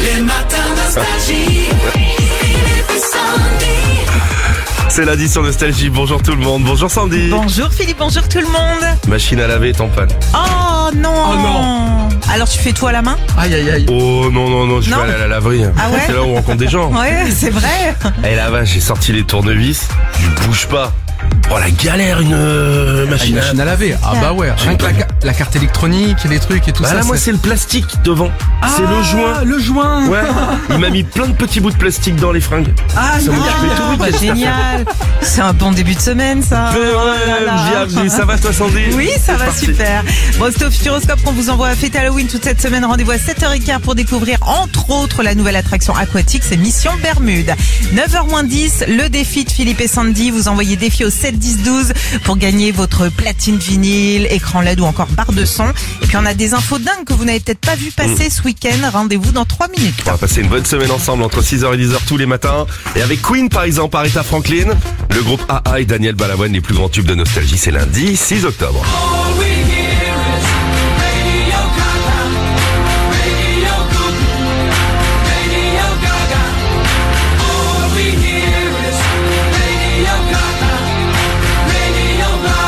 Les matins nostalgie. Philippe et Sandy. C'est lundi sur Nostalgie. Bonjour tout le monde. Bonjour Sandy. Bonjour Philippe, bonjour tout le monde. Machine à laver est en panne. Oh non. Oh non. Alors tu fais tout à la main? Aïe aïe aïe. Oh non, je vais aller à la laverie. Ah ouais? C'est là où on rencontre des gens. Ouais, c'est vrai. Et là-bas, j'ai sorti les tournevis. Je bouge pas. Oh la galère, une machine Machine à laver. Ah bah ouais. Rien que la carte électronique, les trucs et tout Bah ça. là, moi, c'est le plastique devant. C'est le joint. Le joint. Ouais. Il m'a mis plein de petits bouts de plastique dans les fringues. Ah, Ça m'occupe tout le Bah, week-end. génial. C'est un bon début de semaine ça. Mais Oh là ouais, là. bienvenue. Ça va toi Sandy? Oui, ça C'est va parti. super. Bon, c'est au Futuroscope qu'on vous envoie à fête Halloween toute cette semaine. Rendez-vous à 7h15 pour découvrir entre autres la nouvelle attraction aquatique, c'est Mission Bermude. 9h10, le défi de Philippe et Sandy. Vous envoyez défi au 7 10 12 pour gagner votre platine vinyle, écran LED ou encore barre de son. Et puis on a des infos dingues que vous n'avez peut-être pas vu passer ce week-end. Rendez-vous dans 3 minutes. On va passer une bonne semaine ensemble entre 6h et 10h tous les matins. Et avec Queen par exemple, Aretha Franklin, le groupe AA et Daniel Balavoine, les plus grands tubes de Nostalgie. C'est lundi 6 octobre. All we hear is Radio Gaga. Radio Gaga. Radio Gaga. All we hear is Radio Gaga. Radio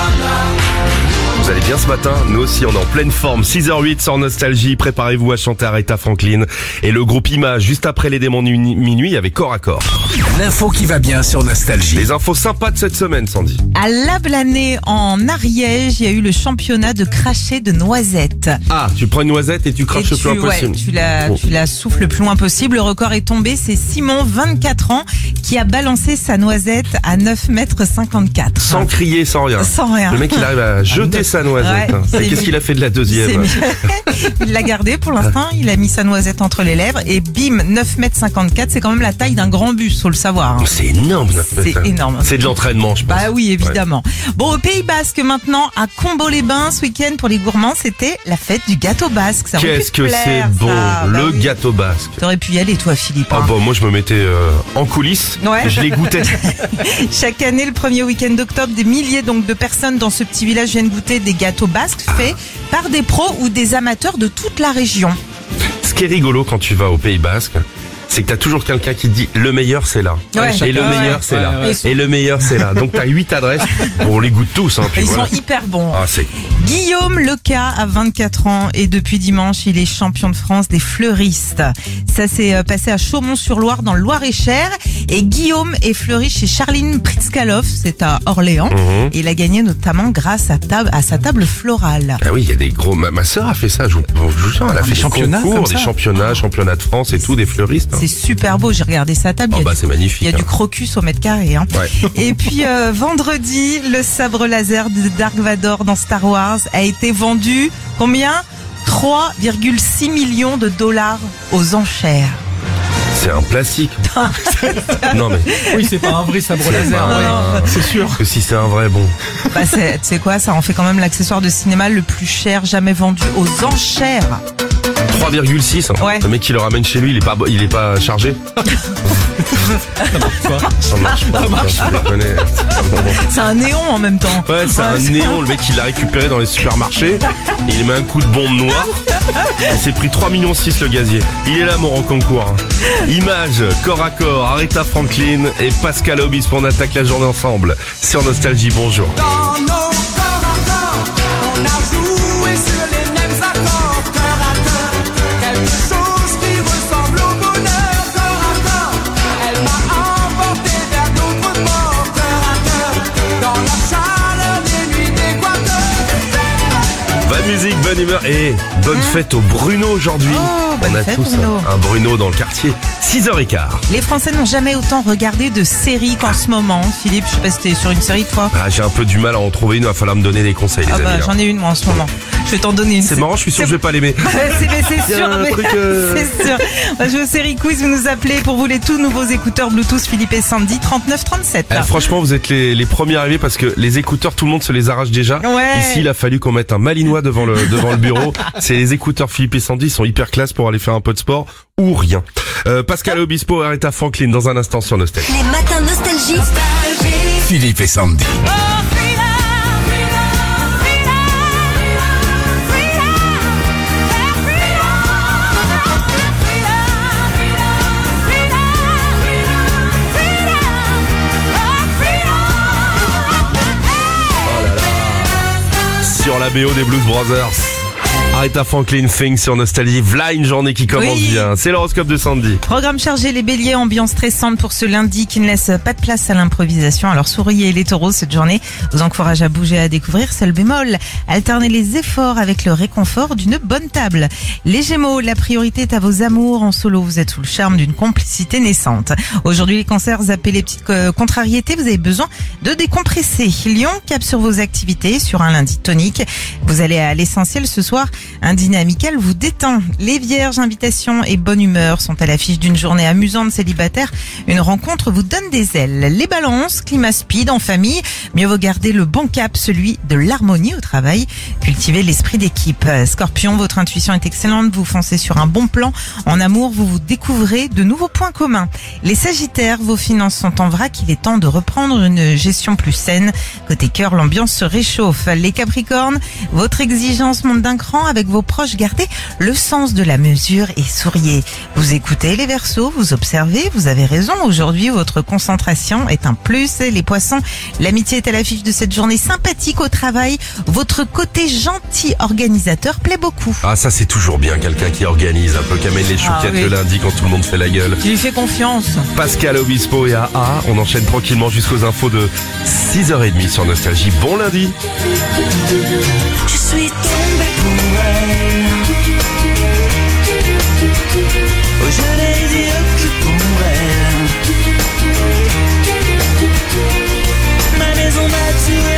Gaga. Vous allez bien ce matin? Nous aussi, on est en pleine forme. 6h08 sur Nostalgie. Préparez-vous à chanter Aretha Franklin. Et le groupe Image, juste après les démons de minuit, avec Corps à Corps. L'info qui va bien sur Nostalgie. Les infos sympas de cette semaine, Sandy. À La Blanée, en Ariège, il y a eu le championnat de cracher de noisettes. Ah, tu prends une noisette et tu craches le plus loin possible. Tu la souffles le plus loin possible. Le record est tombé. C'est Simon, 24 ans, qui a balancé sa noisette à 9,54 m. Sans crier, sans rien. Sans rien. Le mec, il arrive à jeter sa noisette. Ouais, c'est Et qu'est-ce qu'il a fait de la C'est deuxième? mieux. Il l'a gardé pour l'instant. Il a mis sa noisette entre les lèvres et bim, 9,54 m. C'est quand même la taille d'un grand bus, faut le savoir. Hein. C'est énorme. C'est énorme. C'est de l'entraînement, je pense. Bah oui, évidemment. Bon, au Pays Basque maintenant, à Combo-les-Bains, ce week-end pour les gourmands, c'était la fête du gâteau basque. Ça aurait pu Qu'est-ce te que plaire, c'est bon, ça. le Bah oui. gâteau basque. T'aurais pu y aller, toi, Philippe. Ah hein. bon, moi je me mettais en coulisses Ouais. et je les goûtais. Chaque année, le premier week-end d'octobre, des milliers donc de personnes dans ce petit village viennent goûter des gâteaux basques faits par des pros ou des amateurs de toute la région. Ce qui est rigolo quand tu vas au Pays Basque, c'est que t'as toujours quelqu'un qui te dit le meilleur c'est là. Ouais. Et le Ouais. meilleur c'est là. Ouais, Et le meilleur c'est là. Donc t'as 8 adresses. Bon, on les goûte tous. Hein, puis Ils voilà. sont hyper bons. Ah, c'est... Guillaume Leca a 24 ans et depuis dimanche, il est champion de France des fleuristes. Ça s'est passé à Chaumont-sur-Loire dans le Loir-et-Cher. Et Guillaume est fleuriste chez Charline Pritzkalov, c'est à Orléans. Et il a gagné notamment grâce à sa table florale. Ah oui, il y a des gros... Ma sœur a fait ça, je vous jure, elle a fait des championnats concours, comme des ça. championnats de France et tout, des fleuristes. Hein. C'est super beau, j'ai regardé sa table. Oh Il y a bah du- c'est magnifique. Il y a hein. du crocus au mètre carré. Hein. Ouais. Et puis vendredi, le sabre laser de Dark Vador dans Star Wars a été vendu, combien? 3,6 millions de dollars aux enchères. C'est un classique. Non mais Oui, c'est pas un vrai sabre C'est laser. pas ouais. un- C'est sûr. que si c'est un vrai bon. Bah tu sais quoi, ça en fait quand même l'accessoire de cinéma le plus cher jamais vendu aux enchères. 3,6. Hein. Ouais. Le mec qui le ramène chez lui, il est pas chargé. Ça marche pas. Je déconne. C'est un néon en même temps. Ouais, c'est un néon, le mec il l'a récupéré dans les supermarchés, il met un coup de bombe noire, il s'est pris 3,6 millions le gazier. Il est là mon concours. Image, corps à corps, Aretha Franklin et Pascal Obispo, on attaque la journée ensemble sur Nostalgie, bonjour. Dans nos corps à corps, on a joué sur les mêmes accords. Cœur à cœur, quelque chose qui ressemble au bonheur. Corps à corps, elle m'a emporté vers d'autres ports. Cœur à cœur, dans la chaleur des nuits d'Équateur. Bonne musique, bonne humeur et bonne fête au Bruno aujourd'hui. Oh, bonne on a fête, tous Bruno. un Bruno dans le quartier. 6h15. Les Français n'ont jamais autant regardé de séries qu'en ce moment. Philippe, je sais pas si t'es sur une série toi. Ah, j'ai un peu du mal à en trouver une, il va falloir me donner des conseils les Ah amis. bah là. j'en ai une moi en ce moment. Je vais t'en donner une. C'est marrant, je suis sûr que je vais pas l'aimer. C'est Il y a sûr, un mais truc, c'est sûr. On va jouer au série quiz, vous nous appelez pour vous les tout nouveaux écouteurs Bluetooth Philippe et Sandy 3937. Franchement, vous êtes les premiers arrivés parce que les écouteurs, tout le monde se les arrache déjà. Ouais. Ici, il a fallu qu'on mette un malinois devant le bureau. C'est les écouteurs Philippe et Sandy, ils sont hyper classe pour aller faire un peu de sport ou rien. Pascal Obispo, Aretha Franklin dans un instant sur Nostalgie. Les matins nostalgie. Philippe et Sandy. la BO des Blues Brothers. Aretha Franklin, Things sur Nostalgie. V'là une journée qui commence Oui. bien. C'est l'horoscope de Sandy. Programme chargé, les béliers, ambiance stressante pour ce lundi qui ne laisse pas de place à l'improvisation. Alors souriez les taureaux, cette journée vous encourage à bouger, à découvrir. Seul bémol, alternez les efforts avec le réconfort d'une bonne table. Les gémeaux, la priorité est à vos amours. En solo, vous êtes sous le charme d'une complicité naissante. Aujourd'hui, les cancers, zappez les petites contrariétés. Vous avez besoin de décompresser. Lion, cap sur vos activités sur un lundi tonique. Vous allez à l'essentiel ce soir. Un dîner amical vous détend. Les vierges, invitations et bonne humeur sont à l'affiche d'une journée amusante célibataire. Une rencontre vous donne des ailes. Les balances, climat speed en famille. Mieux vaut garder le bon cap, celui de l'harmonie au travail. Cultivez l'esprit d'équipe. Scorpion, votre intuition est excellente. Vous foncez sur un bon plan. En amour, vous découvrez de nouveaux points communs. Les sagittaires, vos finances sont en vrac. Il est temps de reprendre une gestion plus saine. Côté cœur, l'ambiance se réchauffe. Les capricornes, votre exigence monte d'un cran. Avec vos proches, gardez le sens de la mesure et souriez. Vous écoutez les Verseaux, vous observez, vous avez raison. Aujourd'hui, votre concentration est un plus. Les poissons, l'amitié est à l'affiche de cette journée sympathique au travail. Votre côté gentil organisateur plaît beaucoup. Ah, ça c'est toujours bien, quelqu'un qui organise un peu, qui amène les chouquettes oui. le lundi quand tout le monde fait la gueule. Tu lui fais confiance. Pascal Obispo et AA, on enchaîne tranquillement jusqu'aux infos de 6h30 sur Nostalgie. Bon lundi. Je suis tombé pour elle. Oh, je n'ai dit que pour elle. Ma maison, ma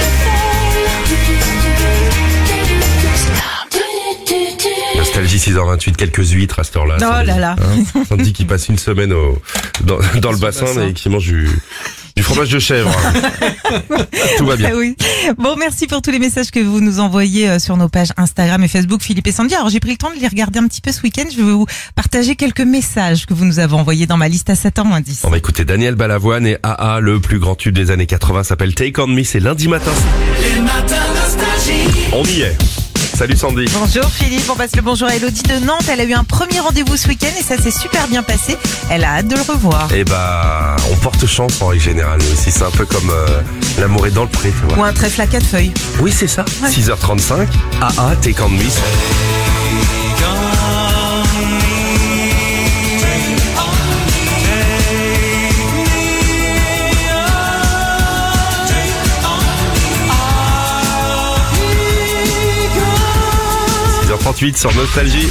Nostalgie 6h28, quelques huîtres à cette heure-là. Oh Sandy. là là. Hein, Sandy qui passe une semaine dans le bassin mais qui mange du fromage de chèvre. Tout va bien. Ah oui. Bon, merci pour tous les messages que vous nous envoyez sur nos pages Instagram et Facebook, Philippe et Sandy. Alors, j'ai pris le temps de les regarder un petit peu ce week-end. Je vais vous partager quelques messages que vous nous avez envoyés dans ma liste à 7h-10. On va écouter Daniel Balavoine et AA, le plus grand tube des années 80 s'appelle Take On Me, c'est lundi matin. les matins nostalgie. On y est. Salut Sandy. Bonjour Philippe, on passe le bonjour à Elodie de Nantes. Elle a eu un premier rendez-vous ce week-end et ça s'est super bien passé. Elle a hâte de le revoir. Eh bah, on porte chance en règle générale nous aussi. C'est un peu comme l'amour est dans le pré, tu Ou vois. un trèfle à 4 feuilles. Oui, c'est ça. Ouais. 6h35. AA, Take On Me. Sur Nostalgie.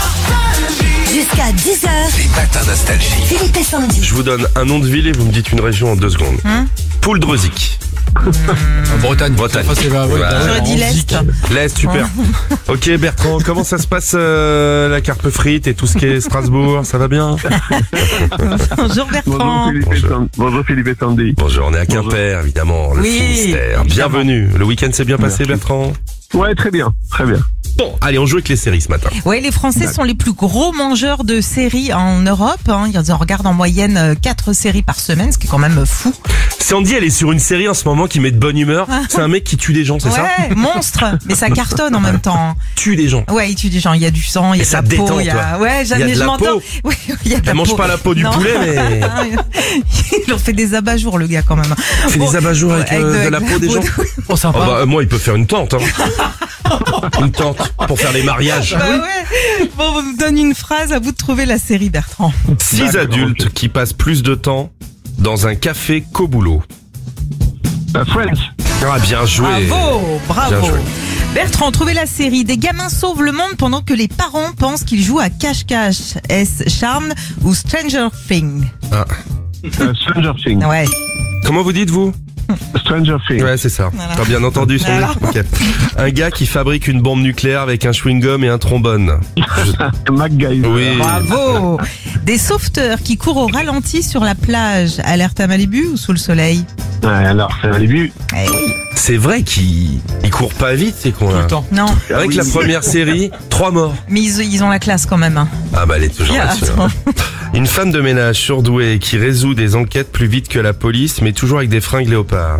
Jusqu'à 10h, Les matins Nostalgie. Philippe et Sandy. Je vous donne un nom de ville et vous me dites une région en 2 secondes. Pouldreuzic. Bretagne. Bretagne. Enfin, c'est pas- ouais, Ouais. t'as- J'aurais dit en l'Est. Zik. L'Est, super. Ok Bertrand, comment ça se passe la carpe frite et tout ce qui est Strasbourg? Ça va bien? Bonjour Bertrand. Bonjour Philippe et Sandy. Bonjour, on est à Quimper, évidemment, le Oui, Finistère. Bienvenue. Le week-end s'est bien passé, Bertrand? Ouais, très bien, très bien. Bon, allez, on joue avec les séries ce matin. Ouais, les Français sont les plus gros mangeurs de séries en Europe. Ils en regardent en moyenne 4 séries par semaine, ce qui est quand même fou. Sandy, elle est sur une série en ce moment qui met de bonne humeur. C'est un mec qui tue des gens, c'est ça? Ouais, monstre. Mais ça cartonne en même temps. Tue des gens. Ouais, il tue des gens. Il y a du sang, il y a Et de ça la peau. détend, il y a... toi. Ouais, Il y a de je la m'entends. peau. Oui, il y a de la Elle mange peau. pas la peau du Non. poulet, mais Il en fait des abat-jours, le gars, quand même. il fait des abat-jours avec, de la peau des gens. Oh, sympa. Oh bah, moi, il peut faire une tente. Hein. Une tente pour faire les mariages. Bah ouais. Bon, on vous donne une phrase, à vous de trouver la série, Bertrand. 6 adultes qui passent plus de temps dans un café qu'au boulot. Friends. Ah, bien joué. Bravo, bravo. Bien joué. Bertrand, trouvez la série. Des gamins sauvent le monde pendant que les parents pensent qu'ils jouent à cache-cache. Est-ce Charmed ou Stranger Things? Ah. Stranger Things. Ouais. Comment vous dites, vous? Stranger Things. Ouais, c'est ça. Voilà. T'as bien entendu son Voilà. Ok. Un gars qui fabrique une bombe nucléaire avec un chewing-gum et un trombone. MacGyver. Oui. Bravo. Des sauveteurs qui courent au ralenti sur la plage. Alerte à Malibu ou sous le soleil? Ouais, alors, c'est un début. Eh oui. C'est vrai qu'il court pas vite, c'est con. Tout Là. le temps. Non, Avec la première série, 3 morts. mais ils ont la classe quand même. Hein. Ah bah elle est toujours là-dessus. Attends. Une femme de ménage surdouée qui résout des enquêtes plus vite que la police, mais toujours avec des fringues léopard.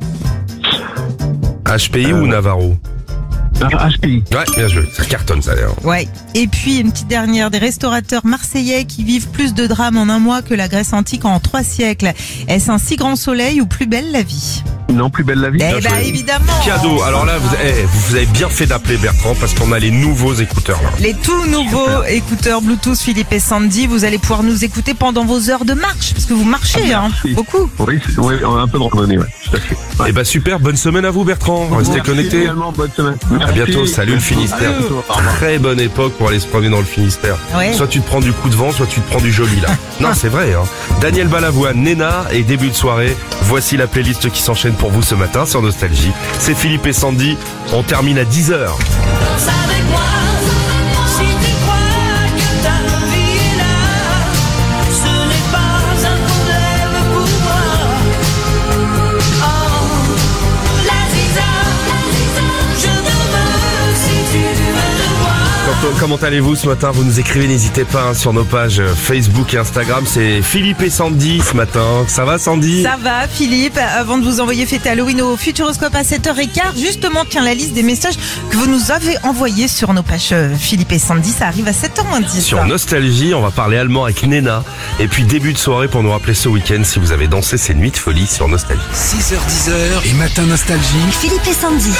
HPI ou Navarro? HPI. Ouais, bien joué. Ça cartonne, ça a l'air. Ouais. Et puis une petite dernière, des restaurateurs marseillais qui vivent plus de drames en un mois que la Grèce antique en 3 siècles. Est-ce un si grand soleil ou plus belle la vie? Non, plus belle la vie. Eh ben évidemment. Cadeau. Alors là, vous avez bien fait d'appeler Bertrand parce qu'on a les nouveaux écouteurs là. Les tout nouveaux écouteurs Bluetooth Philippe et Sandy, vous allez pouvoir nous écouter pendant vos heures de marche, parce que vous marchez, hein, Merci. beaucoup. Oui, on a un peu de randonnée, ouais, tout à fait. Ouais. Eh ben super, bonne semaine à vous Bertrand. Restez Merci connectés. également, bonne semaine. À Merci. bientôt, salut le Finistère. À bientôt, au revoir. Très bonne époque pour aller se promener dans le Finistère. Ouais. Soit tu te prends du coup de vent, soit tu te prends du joli là. Non, c'est vrai. Hein. Daniel Balavoine, Nena et début de soirée. Voici la playlist qui s'enchaîne pour vous ce matin sur Nostalgie. C'est Philippe et Sandy. On termine à 10h. Danse avec moi, si tu crois que ta vie est là, ce n'est pas un problème pour moi. Oh, la ziza, je te veux si tu veux te voir. Comment allez-vous ce matin? Vous nous écrivez, n'hésitez pas hein, sur nos pages Facebook et Instagram. C'est Philippe et Sandy ce matin. Ça va Sandy? Ça va Philippe, avant de vous envoyer fêter Halloween au Futuroscope à 7h15, justement tiens la liste des messages que vous nous avez envoyés sur nos pages Philippe et Sandy, ça arrive à 7h10. Sur Nostalgie, on va parler allemand avec Nena. Et puis début de soirée pour nous rappeler ce week-end si vous avez dansé ces nuits de folie sur Nostalgie. 6h10 et matin nostalgie. Philippe et Sandy.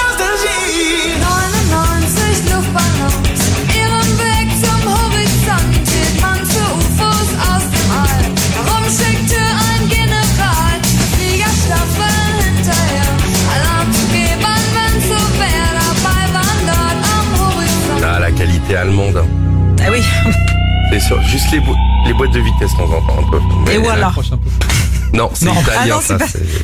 99 Luftballons, ihrem Weg zum Horizont, hielt man für UFOs aus dem All. Warum schickte ein General Fliegerstaffel hinterher? Alarm zu geben, wenn's so wär, dabei waren dort am Horizont. Ah, la qualité allemande. Ah oui, C'est ça, juste les boîtes de vitesse de temps en temps un peu. Mais et voilà. Approche un peu. Non, c'est Non. italien Ah non, ça. c'est pas-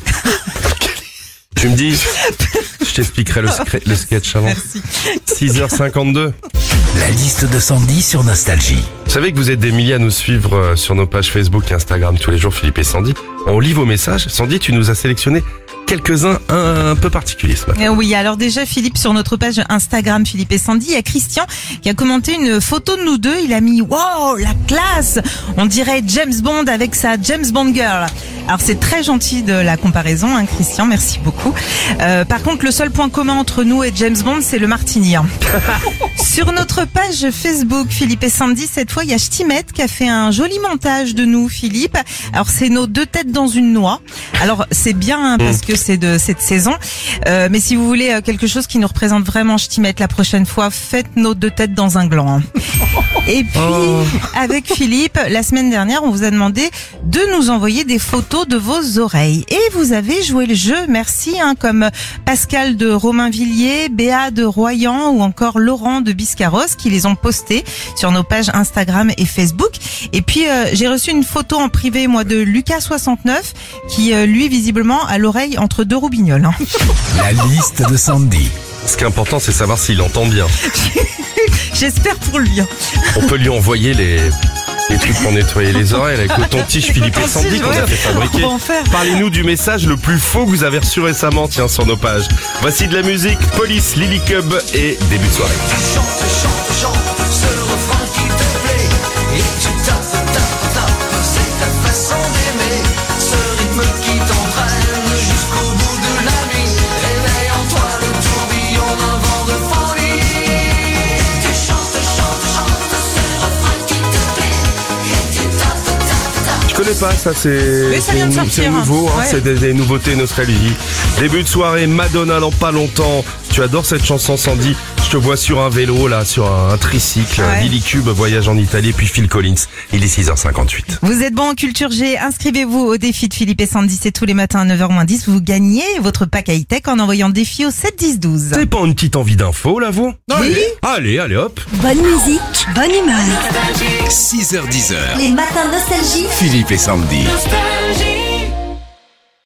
Tu me dis, je t'expliquerai le sketch avant. Merci. 6h52. La liste de Sandy sur Nostalgie. Vous savez que vous êtes des milliers à nous suivre sur nos pages Facebook et Instagram tous les jours, Philippe et Sandy. On lit vos messages. Sandy, tu nous as sélectionné quelques-uns un peu particuliers ce matin. Oui, alors déjà Philippe, sur notre page Instagram Philippe et Sandy, il y a Christian qui a commenté une photo de nous deux. Il a mis wow, la classe, on dirait James Bond avec sa James Bond girl. Alors c'est très gentil de la comparaison, hein, Christian, merci beaucoup. Par contre, le seul point commun entre nous et James Bond, c'est le martini. Hein. Sur notre page Facebook Philippe et Sandy, cette fois il y a Ch'timette qui a fait un joli montage de nous, Philippe. Alors c'est nos deux têtes dans une noix. Alors c'est bien hein, parce que c'est de cette saison. Mais si vous voulez quelque chose qui nous représente vraiment Ch'timette la prochaine fois, faites nos deux têtes dans un gland. Hein. Et puis avec Philippe, la semaine dernière, on vous a demandé de nous envoyer des photos de vos oreilles. Et vous avez joué le jeu, merci, hein, comme Pascal de Romainvilliers, Béa de Royan ou encore Laurent de Biscarrosse qui les ont postés sur nos pages Instagram et Facebook. Et puis j'ai reçu une photo en privé, moi, de Lucas69 qui, lui, visiblement, a l'oreille entre deux roubignoles. Hein. La liste de Sandy. Ce qui est important, c'est savoir s'il entend bien. J'espère pour lui. Hein. On peut lui envoyer les trucs pour nettoyer les oreilles, les cotons-tiges Philippe et Sandy qu'on a fait fabriquer. On va en faire. Parlez-nous du message le plus faux que vous avez reçu récemment, tiens, sur nos pages. Voici de la musique, Police, Lily Cub et début de soirée. Je connais pas ça, Mais ça vient de sortir, c'est nouveau, hein, ouais. c'est des nouveautés nostalgie. Début de soirée, Madonna dans pas longtemps. Tu adores cette chanson Sandy. Je te vois sur un vélo là, sur un tricycle. Ouais. Lily Cube, voyage en Italie, puis Phil Collins. Il est 6h58. Vous êtes bon en culture G, inscrivez-vous au défi de Philippe et Sandy, c'est tous les matins à 9h-10. Vous gagnez votre pack high-tech en envoyant défi au 7-10-12. T'avez pas une petite envie d'info là, vous? Oui. Allez, hop. Bonne musique, bonne humeur. 6h10. Les matins nostalgie. Philippe et Sandy. Nostalgie.